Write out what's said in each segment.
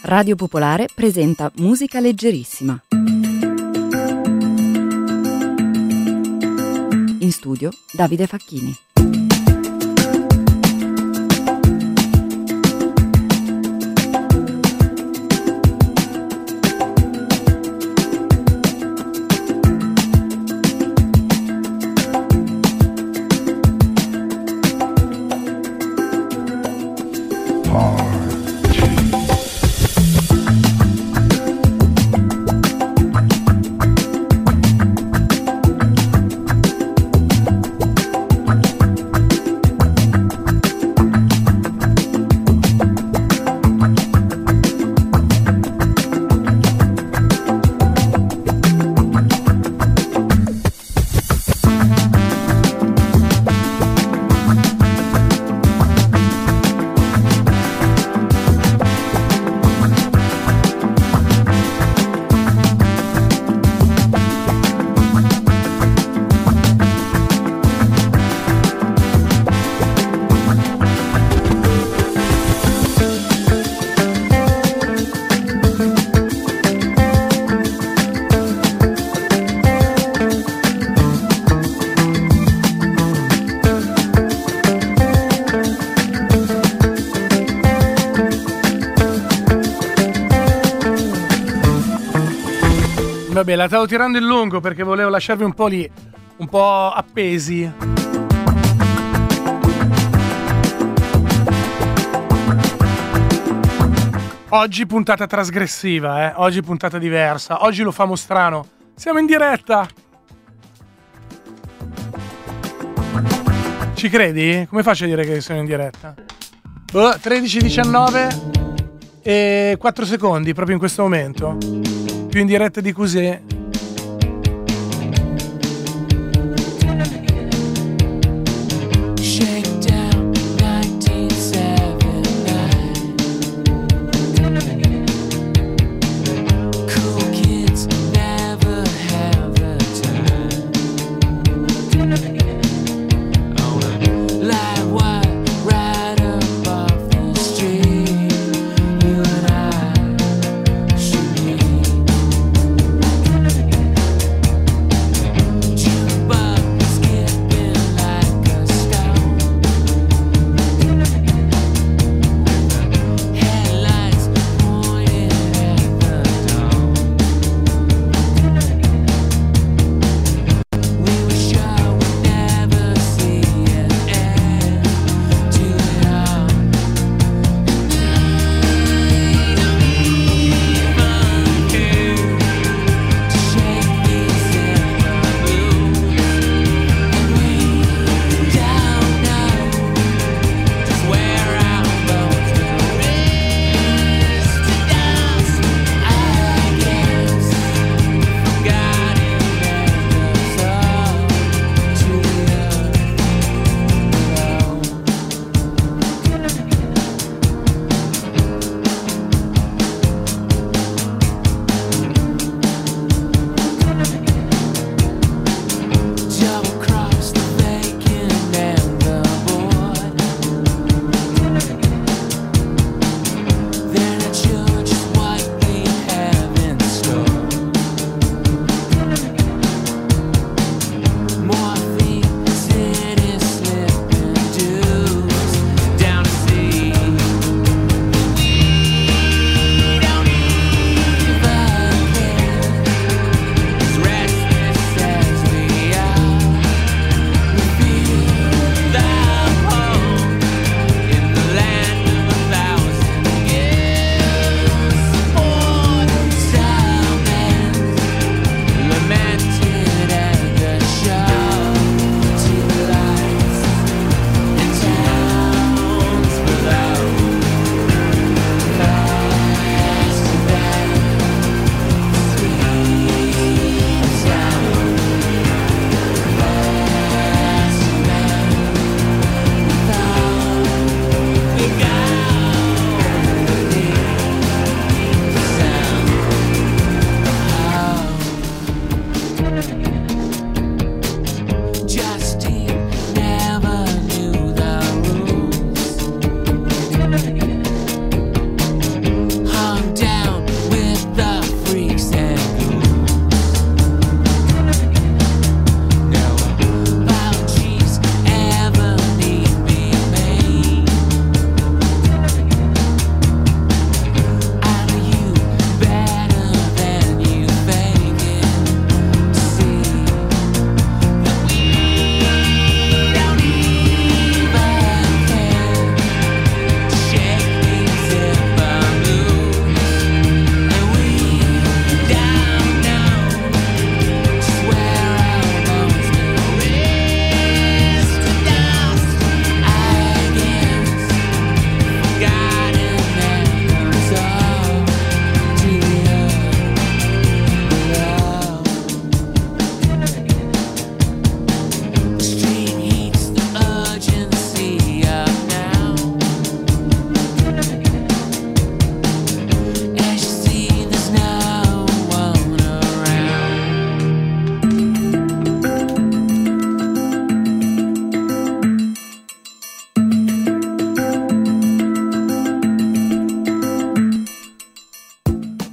Radio Popolare presenta Musica Leggerissima. In studio Davide Facchini. Vabbè, la stavo tirando in lungo perché volevo lasciarvi un po' lì, un po' appesi. Oggi puntata trasgressiva, oggi puntata diversa, oggi lo famo strano. Siamo in diretta! Ci credi? Come faccio a dire che sono in diretta? 13:19 e 4 secondi proprio in questo momento. Più in diretta di così.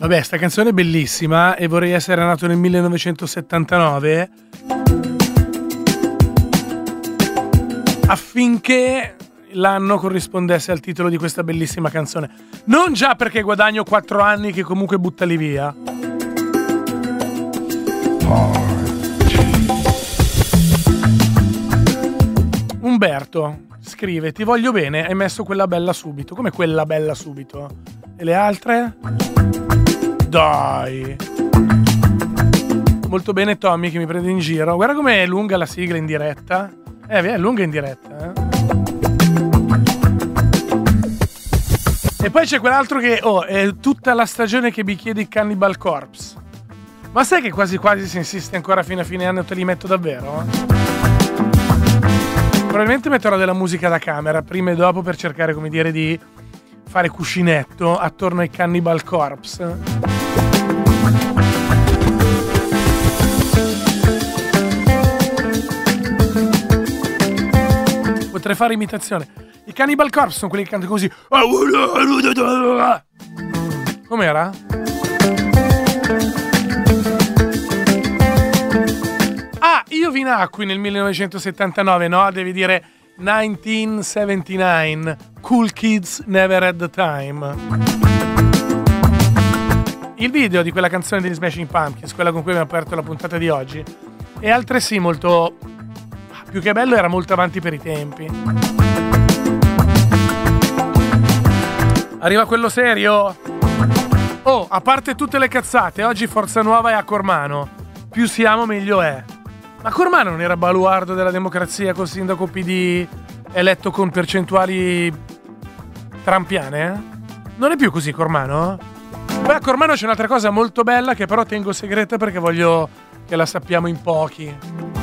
Vabbè, sta canzone è bellissima e vorrei essere nato nel 1979 affinché l'anno corrispondesse al titolo di questa bellissima canzone. Non già perché guadagno 4 anni che comunque buttali via. Umberto scrive: ti voglio bene, hai messo quella bella subito. Come quella bella subito? E le altre? Dai. Molto bene Tommy che mi prende in giro. Guarda com'è lunga la sigla in diretta. È lunga in diretta, E poi c'è quell'altro che è tutta la stagione che mi chiedi Cannibal Corpse. Ma sai che quasi quasi si insiste ancora fino a fine anno e te li metto davvero? Probabilmente metterò della musica da camera prima e dopo per cercare, come dire, di fare cuscinetto attorno ai Cannibal Corpse. Potrei fare imitazione. I Cannibal Corpse sono quelli che cantano così. Com'era? Io vi nacqui nel 1979, no? Devi dire 1979. Cool Kids Never Had the Time. Il video di quella canzone degli Smashing Pumpkins, quella con cui abbiamo aperto la puntata di oggi, è altresì molto... più che bello, era molto avanti per i tempi. Arriva quello serio? Oh, a parte tutte le cazzate, oggi Forza Nuova è a Cormano. Più siamo meglio è. Ma Cormano non era baluardo della democrazia col sindaco PD eletto con percentuali trampiane? Non è più così Cormano? Poi a Cormano c'è un'altra cosa molto bella che però tengo segreta perché voglio che la sappiamo in pochi.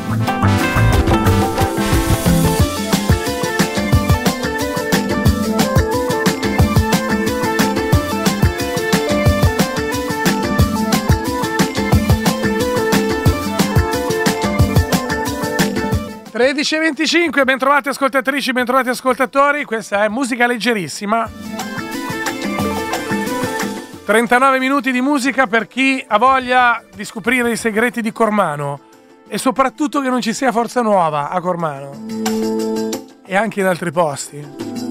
13:25, bentrovati ascoltatrici, bentrovati ascoltatori, questa è musica leggerissima. 39 minuti di musica per chi ha voglia di scoprire i segreti di Cormano e soprattutto che non ci sia Forza Nuova a Cormano e anche in altri posti.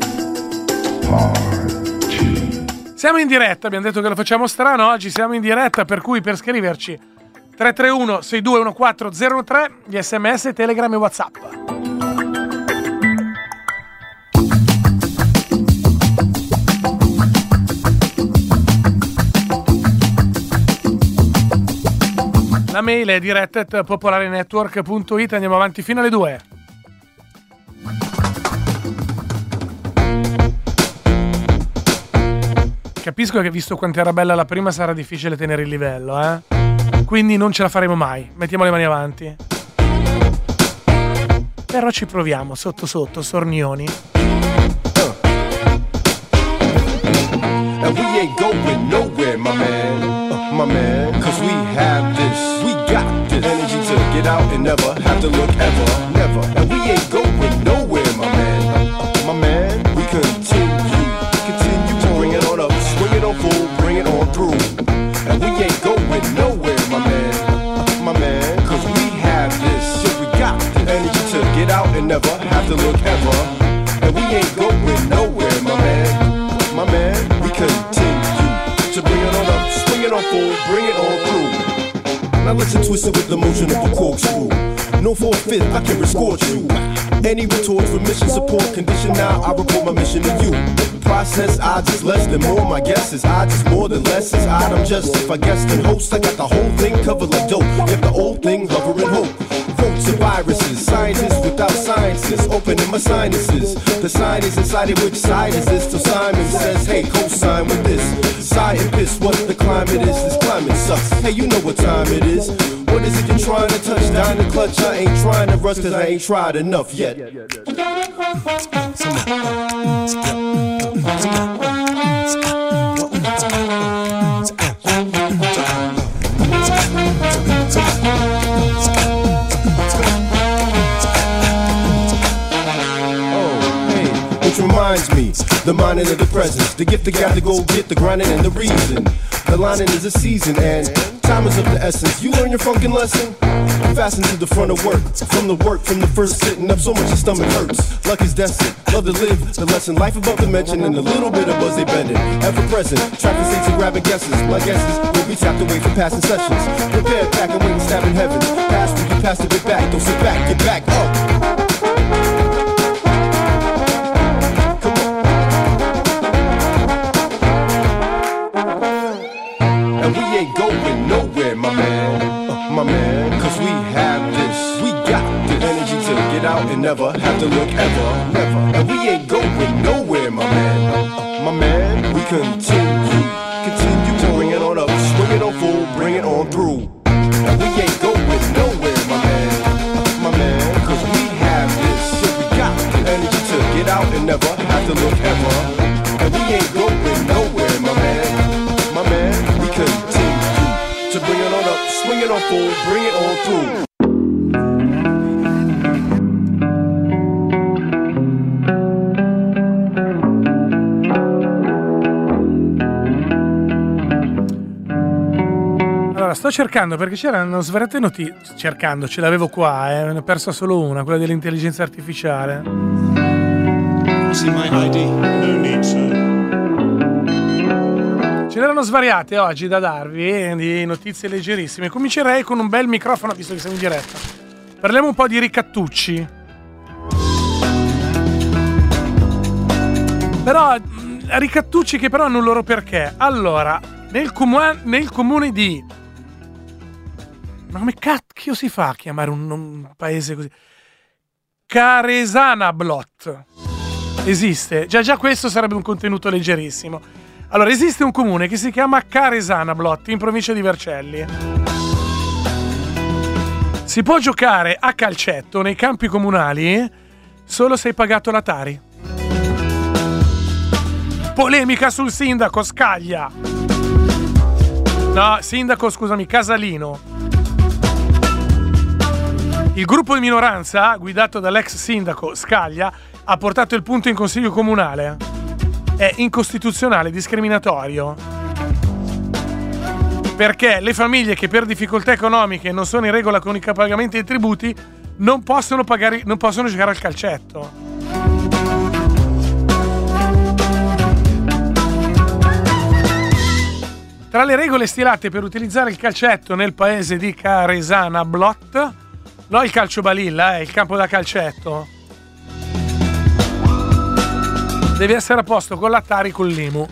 Siamo in diretta, abbiamo detto che lo facciamo strano, oggi siamo in diretta, per cui per scriverci 331 6214 013, gli sms, telegram e whatsapp. La mail è diretta@popolarenetwork.it, andiamo avanti fino alle 2. Capisco che visto quanto era bella la prima sarà difficile tenere il livello, quindi non ce la faremo mai, mettiamo le mani avanti. Però ci proviamo, sotto sotto, sornioni. And we ain't going nowhere, my man, cause we have this, we got this energy to get out and never have to look never, and we ain't going nowhere, my man, we continue to bring it on up, swing it on full, bring it on through, and we ain't going nowhere, my man, cause we have this, shit, we got this energy to get out and never have to look ever, and we ain't going nowhere, my man, we continue to bring it on up, swing it on full, bring it on through. Now listen, twist it with the motion of the corkscrew. No 4/5, I can escort you. Any retort for mission support condition, now I report my mission to you. Process, I just less than more, my guess is I just more than less is odd. I'm just, if I guess then host, I got the whole thing covered like dope. Get the old thing hovering hope. Votes and viruses, scientists without sciences, opening my sinuses. The sign is inside it, which side is this? So Simon says, hey, co-sign with this. Scientists, what the climate is, this climate sucks. Hey, you know what time it is. What is it you're trying to touch? Down the clutch, I ain't trying to rush, cause I ain't tried enough yet. reminds me, the minding of the presence, the gift to gather, go get the grinding and the reason. The lining is a season and time is of the essence. You learn your funkin' lesson? Fasten to the front of work, from the first sitting up so much your stomach hurts. Luck is destined, love to live the lesson. Life above the mention and a little bit of buzz they bending. Ever present, traffic states and grabbing guesses. My guesses will be tapped away from passing sessions. Prepare, pack and wait and stab in heaven. Pass when you pass to get back, don't sit back, get back up. Going nowhere, my man, cause we have this, we got the energy to get out and never have to look ever, never, and we ain't going nowhere, my man, we continue to bring it on up, swing it on full, bring it on through, and we ain't going nowhere, my man, cause we have this, so we got the energy to get out and never have to look ever, and we ain't going nowhere, my man, we continue to bring it on up, swing it on full, bring it on through. Allora, sto cercando perché c'erano svariate notizie. Cercando, ce l'avevo qua, ne ho persa solo una, quella dell'intelligenza artificiale. See my ID? No need, sir. Ce n'erano svariate oggi da darvi, di notizie leggerissime. Comincerei con un bel microfono, visto che siamo in diretta. Parliamo un po' di ricattucci. Però, ricattucci che però hanno un loro perché. Allora, nel comune di... Ma come cacchio si fa a chiamare un paese così? Caresanablot. Esiste. Già questo sarebbe un contenuto leggerissimo. Allora, esiste un comune che si chiama Caresanablot, in provincia di Vercelli. Si può giocare a calcetto nei campi comunali solo se hai pagato la Tari. Polemica sul sindaco, Scaglia. No, sindaco, scusami, Casalino. Il gruppo di minoranza, guidato dall'ex sindaco Scaglia, ha portato il punto in consiglio comunale. È incostituzionale, discriminatorio, perché le famiglie che per difficoltà economiche non sono in regola con i pagamenti dei tributi non possono giocare al calcetto. Tra le regole stilate per utilizzare il calcetto nel paese di Caresanablot, no, il calcio balilla, il campo da calcetto, devi essere a posto con l'Atari, con l'IMU.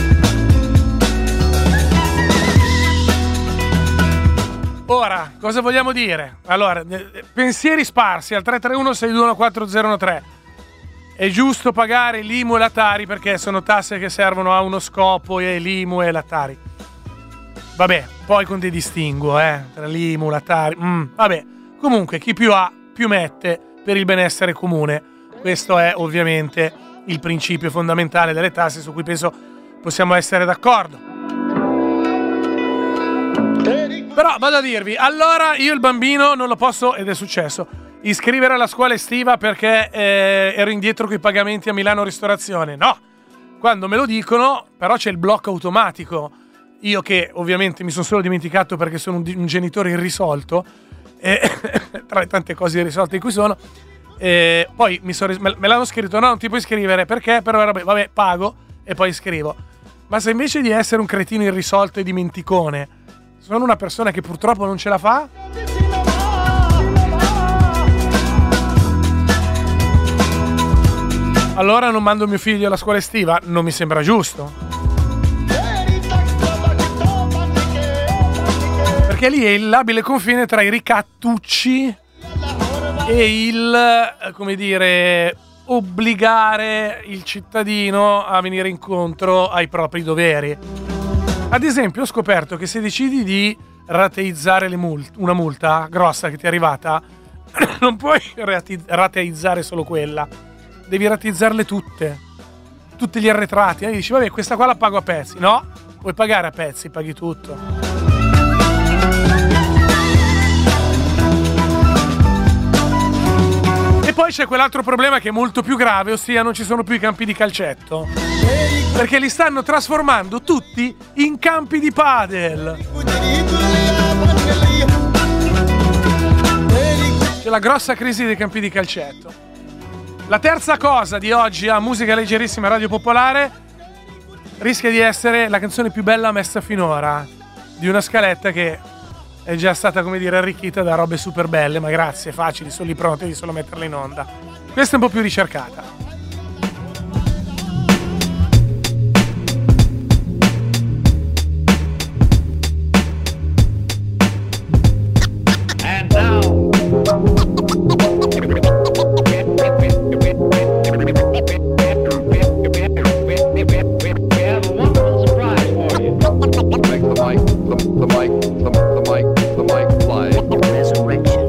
Ora, cosa vogliamo dire? Allora, pensieri sparsi al 331-621-4013. È giusto pagare l'IMU e l'Atari perché sono tasse che servono a uno scopo, e l'IMU e l'Atari. Vabbè, poi con dei distinguo, tra l'IMU, l'Atari. Vabbè, comunque chi più ha, più mette per il benessere comune. Questo è ovviamente il principio fondamentale delle tasse, su cui penso possiamo essere d'accordo. Però vado a dirvi, allora io il bambino non lo posso, ed è successo, iscrivere alla scuola estiva perché ero indietro coi pagamenti a Milano Ristorazione. No, quando me lo dicono, però c'è il blocco automatico. Io che ovviamente mi sono solo dimenticato perché sono un genitore irrisolto, tra le tante cose irrisolte di cui sono. Poi me l'hanno scritto, no, non ti puoi iscrivere perché, però vabbè, pago e poi iscrivo. Ma se invece di essere un cretino irrisolto e dimenticone sono una persona che purtroppo non ce la fa, allora non mando mio figlio alla scuola estiva, non mi sembra giusto, perché lì è il labile confine tra i ricattucci e il, come dire, obbligare il cittadino a venire incontro ai propri doveri. Ad esempio, ho scoperto che se decidi di rateizzare una multa grossa che ti è arrivata, non puoi rateizzare solo quella, devi rateizzarle tutte, tutti gli arretrati. E dici, vabbè, questa qua la pago a pezzi. No, puoi pagare a pezzi, paghi tutto. E poi c'è quell'altro problema che è molto più grave, ossia non ci sono più i campi di calcetto, perché li stanno trasformando tutti in campi di padel. C'è la grossa crisi dei campi di calcetto. La terza cosa di oggi a Musica Leggerissima Radio Popolare rischia di essere la canzone più bella messa finora, di una scaletta che è già stata, come dire, arricchita da robe super belle, ma grazie, facili, sono lì pronti di solo metterla in onda. Questa è un po' più ricercata. And now we have a wonderful surprise for you. Make the mic fly. Resurrection.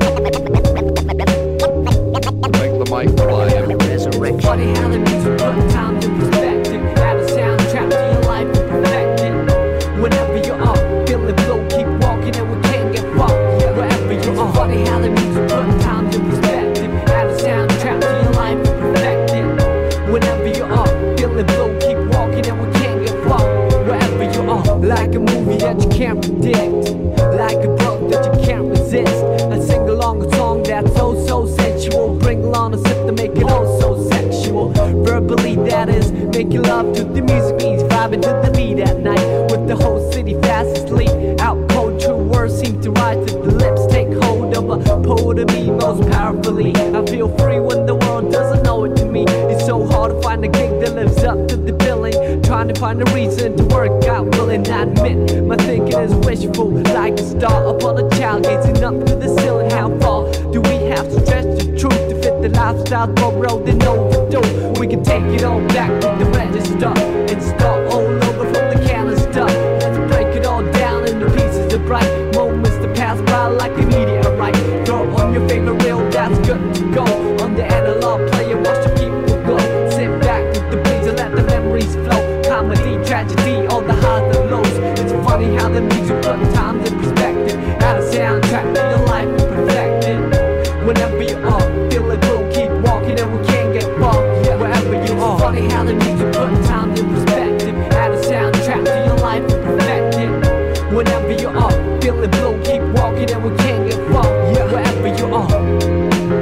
Make the mic fly. Resurrection. Funny how the music put time to perspective. Add a soundtrack to your life and perfect it. Whenever you're up, feel the flow, keep walking and we can't get far. Wherever you are. Funny how the music put time to perspective. Add a soundtrack to your life and perfect it. Whenever you're up, feel the flow, keep walking and we can't get far. Wherever you are. Like a movie that you can't predict, like a book that you can't resist. I sing along a song that's so sensual. Bring along a sip to make it oh so sexual. Verbally that is, making love to the music means vibing to the beat at night. With the whole city fast asleep. Out cold, true words seem to rise to the lips. Take hold of a poet of me most powerfully. I feel free when the world doesn't know it to me. It's so hard to find a gig that lives up to the billing. Trying to find a reason to work out, willing I admit my thinking is wishful, like a star upon a child gazing up to the ceiling. How far do we have to stretch the truth to fit the lifestyle road and overdue? We can take it all back to the register and start all over from the canister. Let's break it all down into pieces of bright moments that pass by like a meteorite. Throw on your favorite reel, that's good to go. On the analog player, watch the people go. Sit back with the breeze and let the memories flow. Comedy, tragedy, all the highs and lows. It's funny how the music put times in perspective. Add a soundtrack to your life and perfect it. Whenever you are, feel it will keep walking and we can't get far. Wherever you are. It's funny how the music put times in perspective. Add a soundtrack to your life and perfect it. Whenever you are, feel it will keep walking and we can't get far. Wherever you are.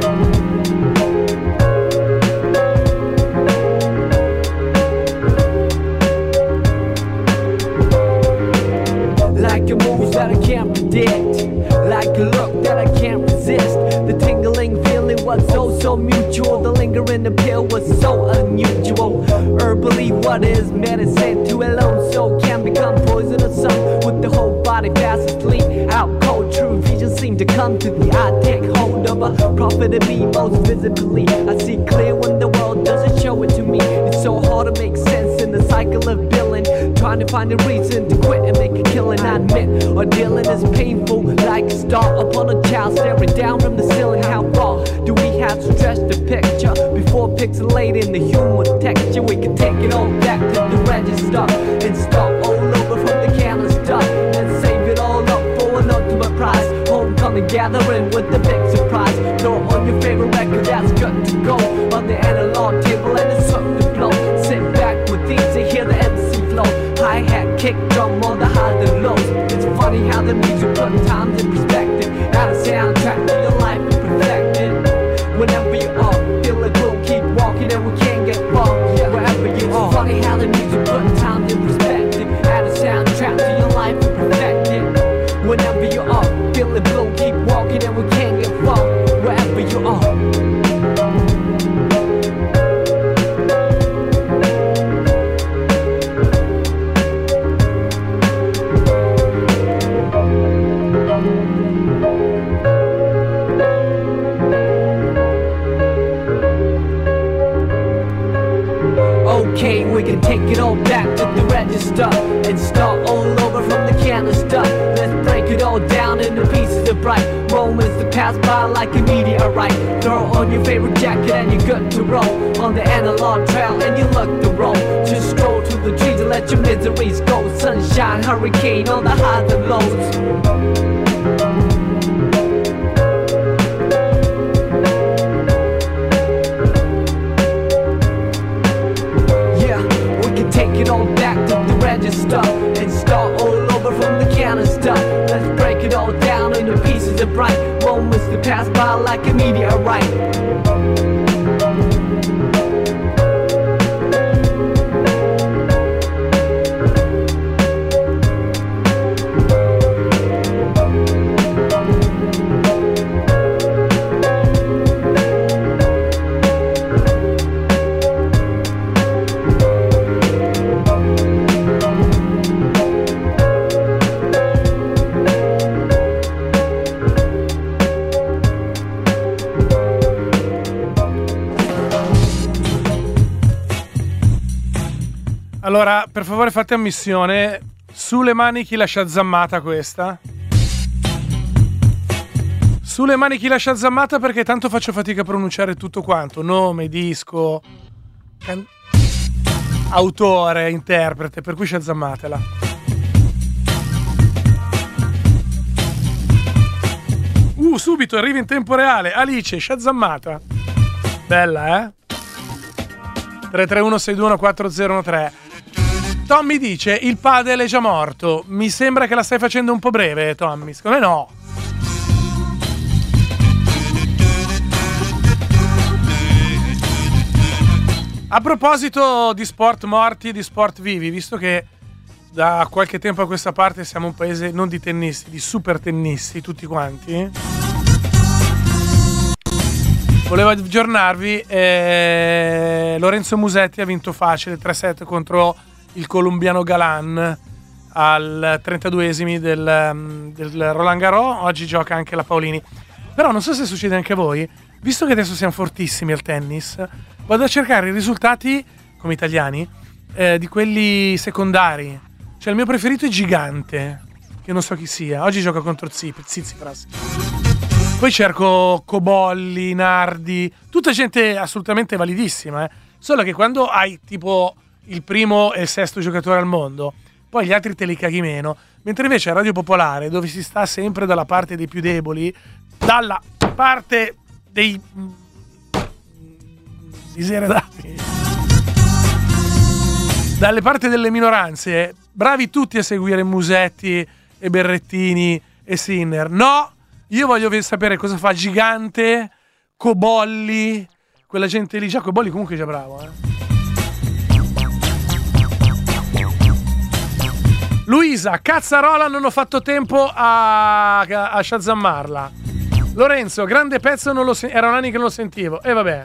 Like a move that I can't predict, like a look that I can't resist. The tingling feeling was so mutual. The lingering appeal was so unusual. Herbally, what is medicine to a lone soul can become poisonous. Some with the whole body fast asleep. Out cold, true vision seem to come to the eye. Take hold of a prophet of me most visibly. I see clear when the world doesn't show it to me. It's so hard to make sense in the cycle of billing. Trying to find a reason to quit and make a killing. I admit, our dealing is painful, like a star upon a child staring down from the ceiling. How far do we have to stretch the picture before pixelating the human texture? We can take it all back to the register and start all over from the canister and save it all up for an ultimate prize. Homecoming gathering with the big surprise. Throw on your favorite record that's good to go on the analog table and it's up to blow. Sit back with these and hear the MC flow. Hi-hat, kick, drum, all the highs and lows. It's funny how the music put times in perspective. Add a soundtrack to your life and perfect it. Whenever you are, feel it will keep walking and we can't get far. Wherever you are. It's funny how the music put times in perspective. Add a soundtrack to your life and perfect it. Whenever you are, feel it will keep walking and we can't get far. Wherever you are. Okay, we can take it all back to the register and start all over from the canister. Let's break it all down into pieces of bright moments that pass by like a meteorite. Throw on your favorite jacket and you're good to roll on the analog trail and you look the roll. Just stroll to the trees and let your miseries go. Sunshine, hurricane, all the highs and lows. bright moments that pass by like a meteorite. Allora, per favore fate ammissione. Sulle mani chi lascia zammata questa? Sulle mani chi lascia zammata, perché tanto faccio fatica a pronunciare tutto quanto. Nome, disco, autore, interprete, per cui sciazammatela. Subito arrivi in tempo reale. Alice, sciazammata. Bella, eh? 331-621-4013. Tommy dice: il padel è già morto. Mi sembra che la stai facendo un po' breve, Tommy. Secondo me no. A proposito di sport morti e di sport vivi, visto che da qualche tempo a questa parte siamo un paese non di tennisti, di super tennisti tutti quanti, volevo aggiornarvi. Lorenzo Musetti ha vinto facile 3-7 contro il colombiano Galan al 32esimi del Roland Garros. Oggi gioca anche la Paolini. Però non so se succede anche a voi, visto che adesso siamo fortissimi al tennis, vado a cercare i risultati come italiani di quelli secondari. Cioè il mio preferito è Gigante, che non so chi sia. Oggi gioca contro Tsitsipas. Poi cerco Cobolli, Nardi, tutta gente assolutamente validissima, Solo che quando hai tipo il primo e il sesto giocatore al mondo, poi gli altri te li caghi meno. Mentre invece a Radio Popolare, dove si sta sempre dalla parte dei più deboli, dalla parte dei diseredati, dalle parti delle minoranze, bravi tutti a seguire Musetti e Berrettini e Sinner. No, io voglio sapere cosa fa Gigante, Cobolli, quella gente lì. Già Cobolli comunque è già bravo, Luisa, cazzarola, non ho fatto tempo a shazammarla. Lorenzo, grande pezzo, non lo erano anni che non lo sentivo. E vabbè.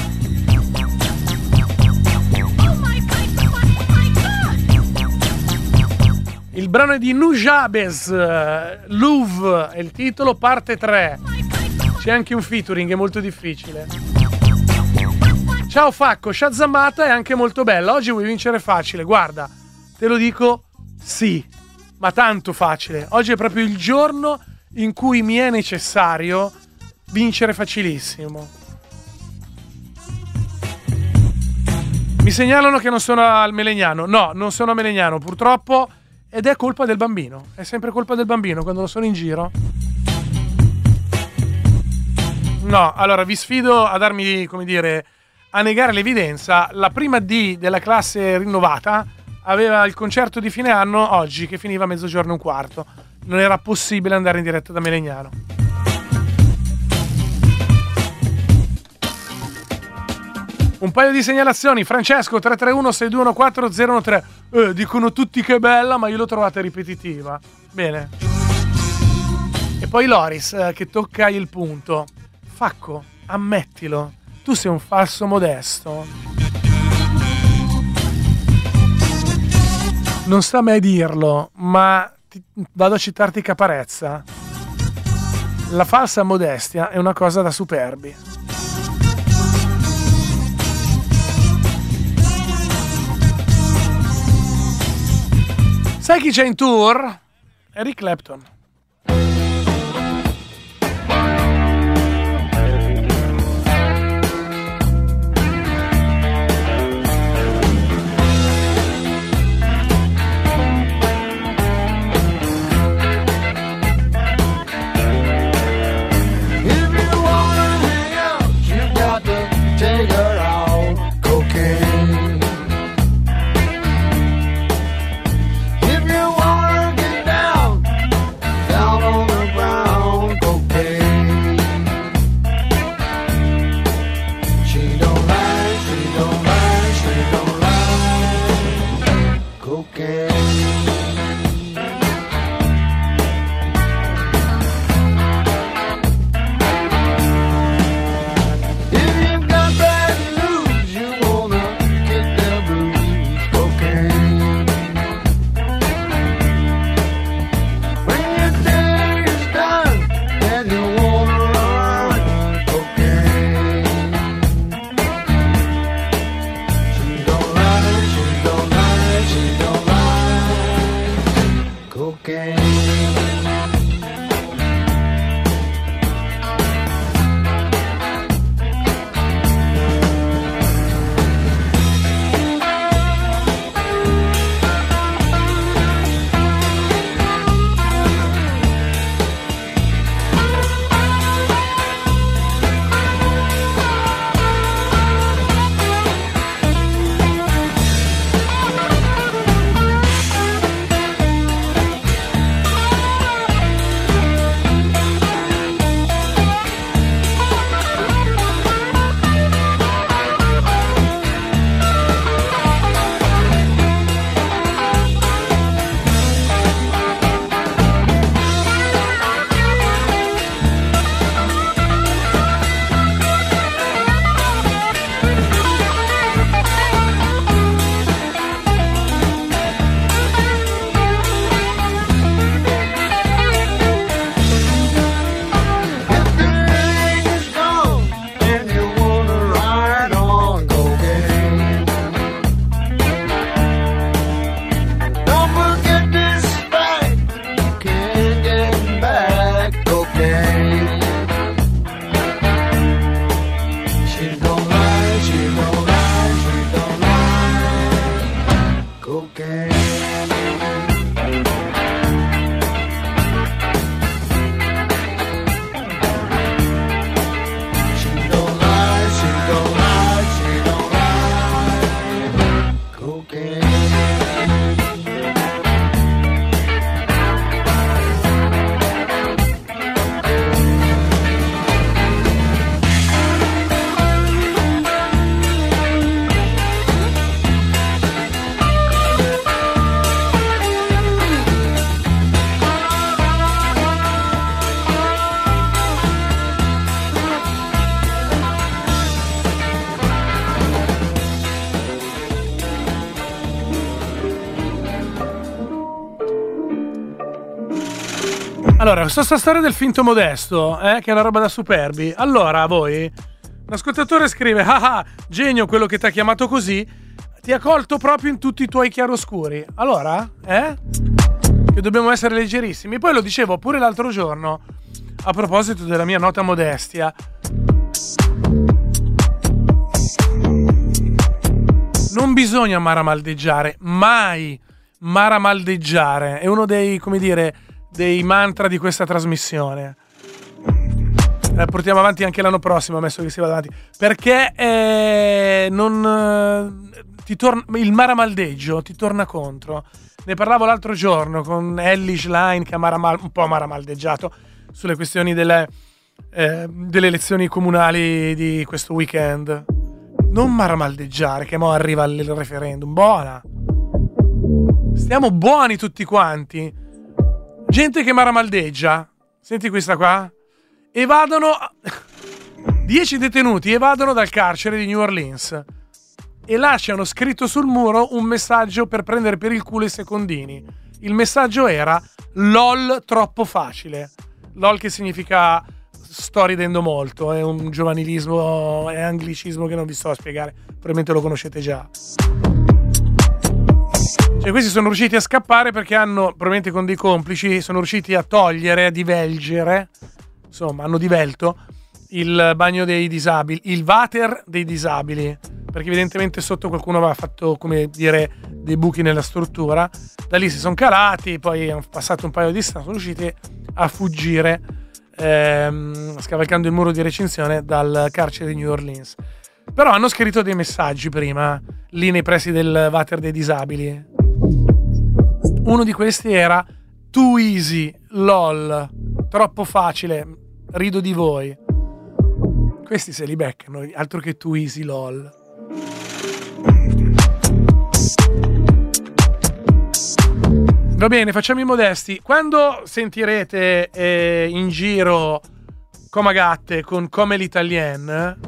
Il brano è di Nujabes, Louvre è il titolo, parte 3. C'è anche un featuring, è molto difficile. Ciao Facco, shazammata è anche molto bella. Oggi vuoi vincere facile, guarda, te lo dico, sì, ma tanto facile. Oggi è proprio il giorno in cui mi è necessario vincere facilissimo. Mi segnalano che non sono al Melegnano. No, non sono a Melegnano, purtroppo. Ed è colpa del bambino. È sempre colpa del bambino quando lo sono in giro. No, allora vi sfido a darmi, come dire, a negare l'evidenza. La prima D della classe rinnovata aveva il concerto di fine anno oggi, che finiva a 12:15. Non era possibile andare in diretta da Melegnano. Un paio di segnalazioni. Francesco, 331-621-4013. Dicono tutti che è bella, ma io l'ho trovata ripetitiva. Bene. E poi Loris, che tocca il punto. Facco, ammettilo, tu sei un falso modesto. Non sta a me dirlo, ma vado a citarti Caparezza. La falsa modestia è una cosa da superbi. Sai chi c'è in tour? Eric Clapton. Allora, questa storia del finto modesto, che è una roba da superbi. Allora, voi, un ascoltatore scrive: ah, genio quello che ti ha chiamato così, ti ha colto proprio in tutti i tuoi chiaroscuri. Allora, che dobbiamo essere leggerissimi. Poi lo dicevo pure l'altro giorno, a proposito della mia nota modestia. Non bisogna maramaldeggiare, mai maramaldeggiare. È uno dei, come dire, dei mantra di questa trasmissione. Portiamo avanti anche l'anno prossimo, ammesso che si vada avanti, perché il maramaldeggio ti torna contro. Ne parlavo l'altro giorno con Ellie Schlein, che ha un po' maramaldeggiato sulle questioni delle elezioni comunali di questo weekend. Non maramaldeggiare, che mo arriva il referendum. Buona, stiamo buoni tutti quanti. Gente che maramaldeggia, senti questa qua, 10 detenuti evadono dal carcere di New Orleans e lasciano scritto sul muro un messaggio per prendere per il culo i secondini. Il messaggio era: LOL troppo facile. LOL che significa sto ridendo molto, è un giovanilismo, è anglicismo che non vi sto a spiegare, probabilmente lo conoscete già. Cioè, questi sono riusciti a scappare perché hanno, probabilmente con dei complici, sono riusciti a togliere, a divelgere, insomma, hanno divelto il bagno dei disabili, il water dei disabili, perché evidentemente sotto qualcuno aveva fatto, come dire, dei buchi nella struttura. Da lì si sono calati, poi hanno passato un paio di strade, sono riusciti a fuggire scavalcando il muro di recinzione dal carcere di New Orleans. Però hanno scritto dei messaggi prima, lì nei pressi del water dei disabili. Uno di questi era: too easy, lol, troppo facile, rido di voi. Questi se li beccano, altro che too easy, lol. Va bene, facciamo i modesti. Quando sentirete in giro Comagatte con Come l'Italien,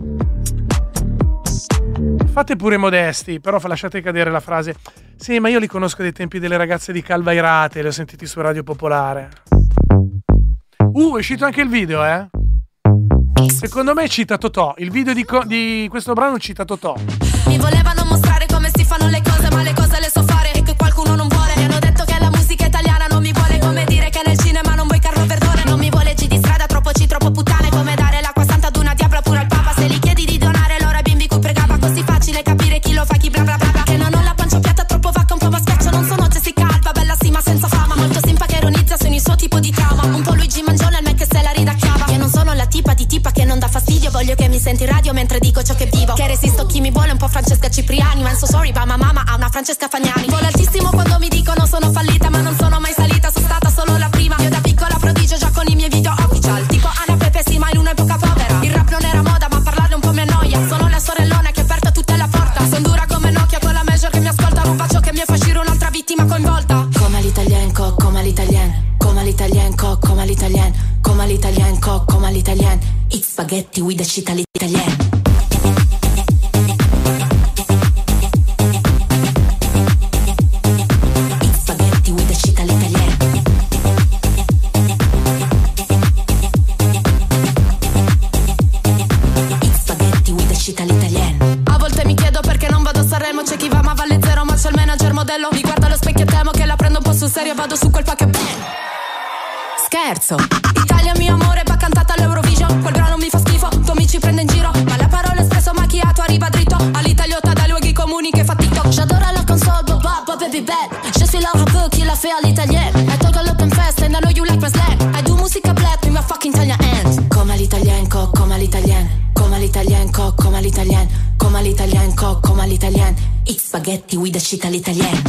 fate pure i modesti, però lasciate cadere la frase: sì, ma io li conosco dai tempi delle ragazze di Calvairate, li ho sentiti su Radio Popolare. È uscito anche il video, Secondo me cita Totò. Il video di questo brano cita Totò. Mi volevano mostrare come si fanno le cose, ma le cose le so fare e che qualcuno non vuole. Mi hanno detto che la musica italiana non mi vuole, come dire che nel cinema non vuoi Carlo Verdone. Non mi vuole G di strada, troppo C, troppo puttane, come dare l'acqua santa ad una diavla pure al papa. Se gli chiedi di donare loro ai bimbi cui pregava, così facile capire chi lo fa, chi bla bla bla bla. Che non ho la pancia piatta, troppo vacca, un po' ma schiaccio. Non sono Jessica Alba, bella sì ma senza fama. Molto simpa che ironizza su ogni suo tipo di trauma. Un po' Luigi Mangione, il me che se la ridacchiava. Io non sono la tipa di tipa che non dà fastidio, voglio che mi senti in radio mentre dico ciò che vivo. Che resisto chi mi vuole, un po' Francesca Cipriani. Ma so sorry, ma mamma ha una Francesca Fagnani. Volo altissimo quando mi dicono sono fallita, ma non sono mai salita, sono stata solo la prima. Io da piccola prodigio già con i miei video official, tipo Anna Pepe sì, ma in un'epoca povera. Il rap non era moda, ma parlarne un po' mi annoia. Sono la sorellona che ha aperto tutte la porta. Sono dura come Nokia con la major che mi ascolta. Un bacio che mi fa uscire un'altra vittima coinvolta. Come l'Italien, come l'Italien, come l'Italien, come l'Italien, come l'Italien, come l'Italien. It's spaghetti with the shit all'Italien. A volte mi chiedo perché non vado a Sanremo, c'è chi va ma vale zero, ma c'è il manager modello. Mi guardo allo specchio e temo che la prendo un po' sul serio e vado su quel pack bang. Scherzo. Italia mio amore va cantata all'Eurovision. Quel brano mi fa schifo, tu mi ci prende in giro. Ma la parola espresso macchiato arriva dritto all'italiota dai luoghi comuni che fa TikTok. J'adore la console, boba, baby bad. Je suis Laura Peu qui la fait à l'italienne. I talk a l'open fest and I know you like my slang. I do musica black with my fucking Italian hands. Come l'Italien, come l'Italien. Come l'Italien, come l'Italien. Come l'Italien, come l'Italien. It's spaghetti with the shit all'Italien.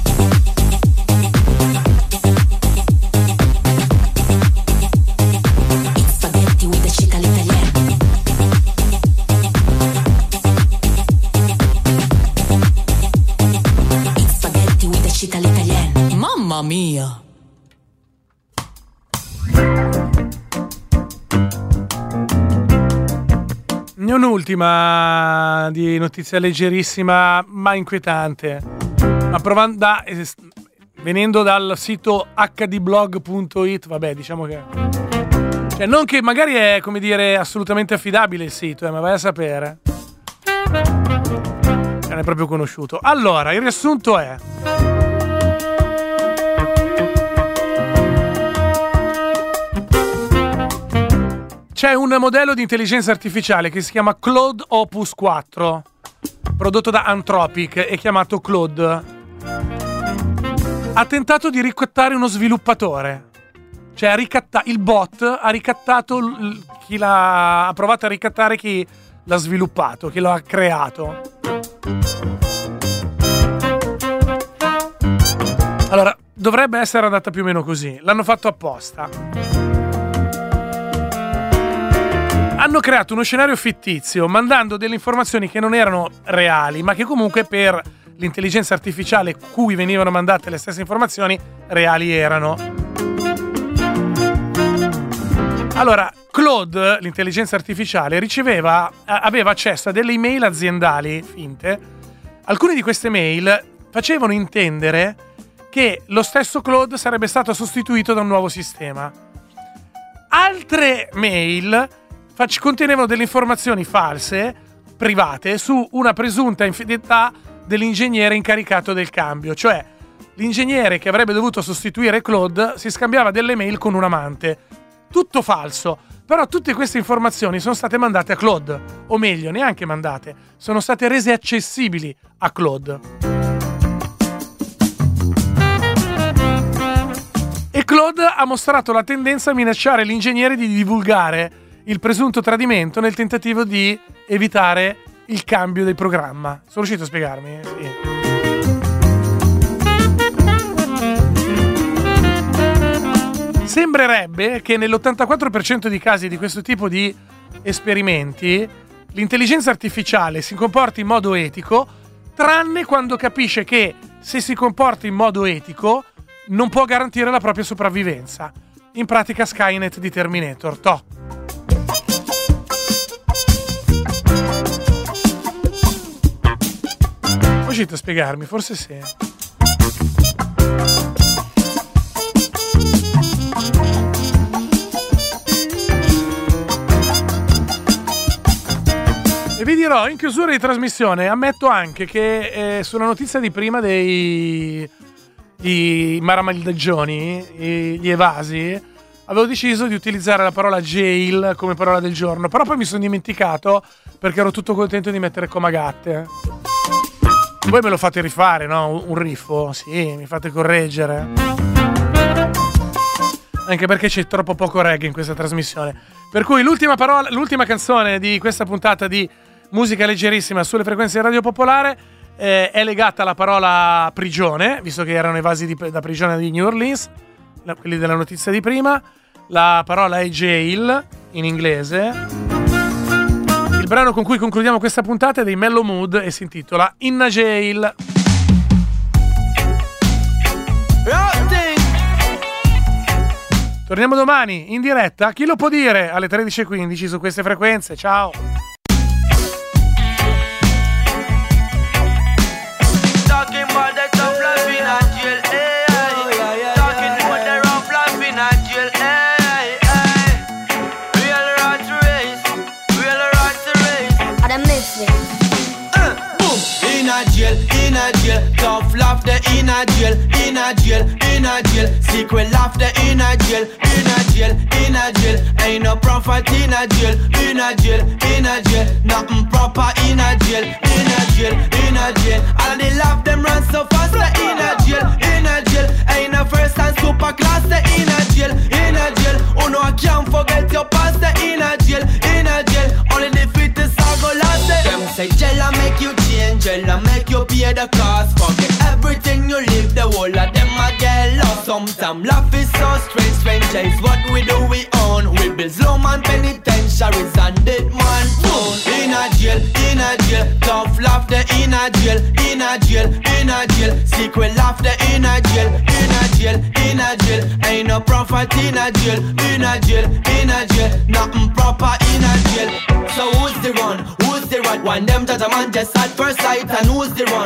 Mamma mia. Ne ho un'ultima di notizia leggerissima ma inquietante. Ma provando venendo dal sito hdblog.it, vabbè, diciamo che... Cioè, non che magari è, come dire, assolutamente affidabile il sito, ma vai a sapere. Non è proprio conosciuto. Allora, il riassunto è... C'è un modello di intelligenza artificiale che si chiama Claude Opus 4, prodotto da Anthropic e chiamato Claude. Ha tentato di ricattare uno sviluppatore. Cioè il bot ha ricattato ha provato a ricattare chi l'ha sviluppato, chi lo ha creato. Allora, dovrebbe essere andata più o meno così. L'hanno fatto apposta. Hanno creato uno scenario fittizio, mandando delle informazioni che non erano reali, ma che comunque per l'intelligenza artificiale cui venivano mandate le stesse informazioni reali erano. Allora, Claude, l'intelligenza artificiale, aveva accesso a delle email aziendali finte. Alcune di queste mail facevano intendere che lo stesso Claude sarebbe stato sostituito da un nuovo sistema. Altre mail contenevano delle informazioni false, private, su una presunta infedeltà dell'ingegnere incaricato del cambio. Cioè, l'ingegnere che avrebbe dovuto sostituire Claude si scambiava delle mail con un amante. Tutto falso, però tutte queste informazioni sono state mandate a Claude, o meglio, neanche mandate, sono state rese accessibili a Claude. E Claude ha mostrato la tendenza a minacciare l'ingegnere di divulgare il presunto tradimento nel tentativo di evitare il cambio del programma. Sono riuscito a spiegarmi? Sì. Sembrerebbe che nell'84% di casi di questo tipo di esperimenti l'intelligenza artificiale si comporti in modo etico, tranne quando capisce che se si comporta in modo etico non può garantire la propria sopravvivenza. In pratica Skynet di Terminator. Toh. Riuscite a spiegarmi? Forse sì. E vi dirò, in chiusura di trasmissione, ammetto anche che sulla notizia di prima di Maramaldaggioni, gli evasi, avevo deciso di utilizzare la parola jail come parola del giorno, però poi mi sono dimenticato perché ero tutto contento di mettere Comagatte. Voi me lo fate rifare, no? Un riffo? Sì, mi fate correggere. Anche perché c'è troppo poco reggae in questa trasmissione. Per cui l'ultima canzone di questa puntata di Musica Leggerissima sulle frequenze di Radio Popolare è legata alla parola prigione, visto che erano evasi da prigione di New Orleans, quelli della notizia di prima. La parola è jail in inglese. Il brano con cui concludiamo questa puntata è dei Mellow Mood e si intitola In a Jail. Torniamo domani in diretta, chi lo può dire, alle 13:15 su queste frequenze. Ciao. In a jail, tough laughter in a jail, in a jail, in a jail, secret laughter in a jail, in a jail, in a jail, ain't no profit in a jail, in a jail, in a jail, nothing proper in a jail, in a jail, in a jail, all the laugh them run so fast in a jail, ain't no first and super class in a jail, oh no I can't forget your past in a jail, only the fittest are go last. Them say jail make you change, jail make you pay the cost. Forget everything you live, the whole of them a get lost. Sometimes life is so strange, is what we do, we own. We build slow man penitentiaries and dead man phone. In a jail, tough laughter in a jail, in a jail, in a jail, secret laughter in a jail, in a jail, in a jail, ain't no profit in a jail, in a jail, in a jail, nothing proper in a jail. So who's the one? Who's the right one? Them that a man just at first sight, and who's the one? Who's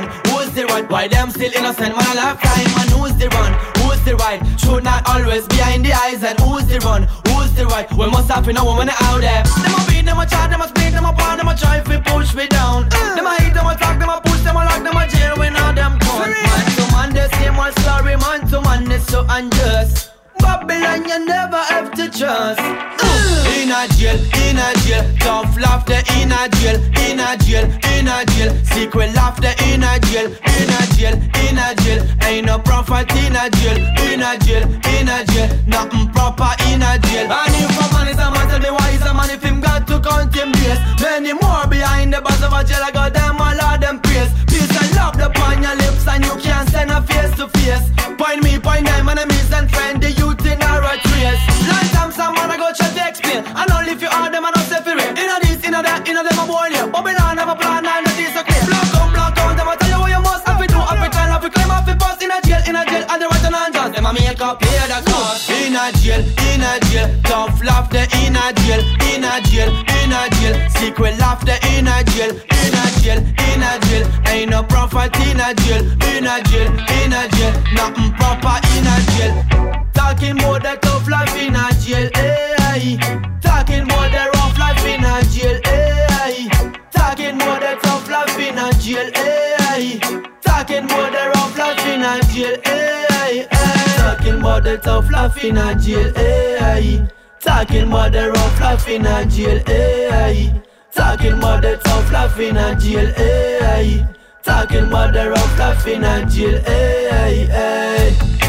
who's the right? Why them still innocent, man, a lifetime? And who's the run? Who's the right? Should not always behind the eyes. And who's the run? Who's the right? We must have a woman out there. Them a beat, them a chat, them a speak, them a pound, them a try if push me down. Them a hate, them a talk, them a push, them a lock, them a jail when all them come. Man to man, the same old story, man to man, it's so unjust. Babylon, you never have to trust. In a jail, tough laughter in a jail, in a jail, in a jail, secret laughter in a jail, in a jail, in a jail, ain't no prophet in a jail, in a jail, in a jail, nothing proper in a jail. And if a man is a man, tell me why he's a man if him got to count him base. Many more behind the bars of a jail, I got them all of them praise. Peace and love upon your lips and you can't send a face to face. Point me, point them, enemies and friend, the youth in a rat race. Long time some man I go try to explain, and only if you are them and not separate. Inna this, inna that, inna them a born you. But we don't have a plan and that is a clear. Block out, them a tell you what you must. Have to do, have to tell, have to claim, have to pass. In a jail, and the right and just them a make up pay the cost. In a jail, tough laughter in a jail, in a jail, in a jail, secret laughter in a jail, in a jail, in a jail, ain't no prophet in a jail, in a jail, in a jail, nothing proper in a jail. Talking about the tough life in a jail, eh? Talking about the rough life in a jail, eh? Talking about the tough life in a jail, eh? Talking about the rough life in a jail, eh? Talking about the tough life in a jail, eh? Talking about the rough life in a jail, eh? Talking about the tough life in a jail, eh? Talking about the rough life in a jail, eh?